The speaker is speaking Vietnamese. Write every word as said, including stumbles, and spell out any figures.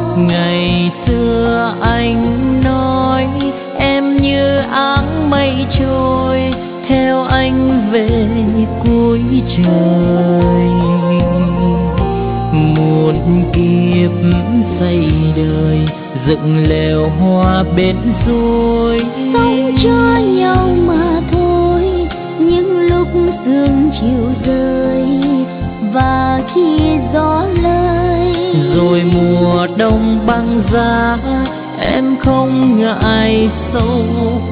Ngày xưa anh nói em như áng mây trôi, theo anh về cuối trời. Một kiếp xây đời dựng lều hoa bên suối, sống cho nhau mà thôi. Những lúc sương chiều rơi và khi gió lơi, rồi mùa đông băng giá em không ngại sâu